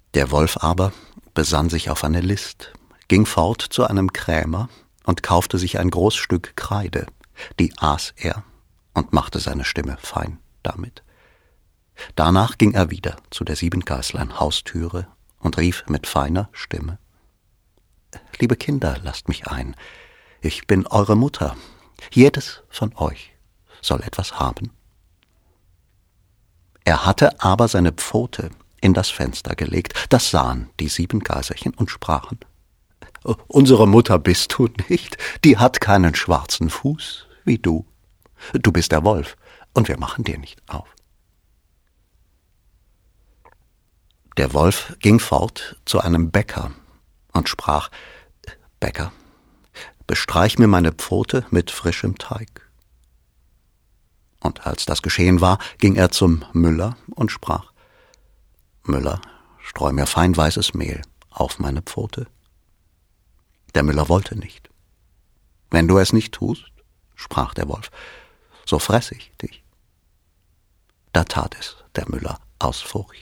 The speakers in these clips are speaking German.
Der Wolf aber besann sich auf eine List, ging fort zu einem Krämer und kaufte sich ein groß Stück Kreide, die aß er und machte seine Stimme fein damit. Danach ging er wieder zu der Siebengeißlein Haustüre und rief mit feiner Stimme: »Liebe Kinder, lasst mich ein, ich bin eure Mutter, jedes von euch soll etwas haben.« Er hatte aber seine Pfote in das Fenster gelegt, das sahen die Siebengeiserchen und sprachen: »Unsere Mutter bist du nicht, die hat keinen schwarzen Fuß wie du. Du bist der Wolf, und wir machen dir nicht auf.« Der Wolf ging fort zu einem Bäcker und sprach: »Bäcker, bestreich mir meine Pfote mit frischem Teig.« Und als das geschehen war, ging er zum Müller und sprach: »Müller, streu mir fein weißes Mehl auf meine Pfote.« Der Müller wollte nicht. »Wenn du es nicht tust«, sprach der Wolf, »so fress ich dich.« Da tat es der Müller aus Furcht.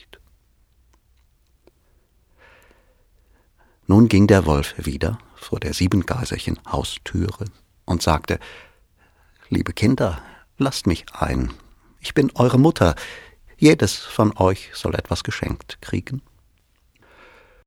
Nun ging der Wolf wieder vor der Siebengeiserchen Haustüre und sagte: »Liebe Kinder, lasst mich ein, ich bin eure Mutter, jedes von euch soll etwas geschenkt kriegen.«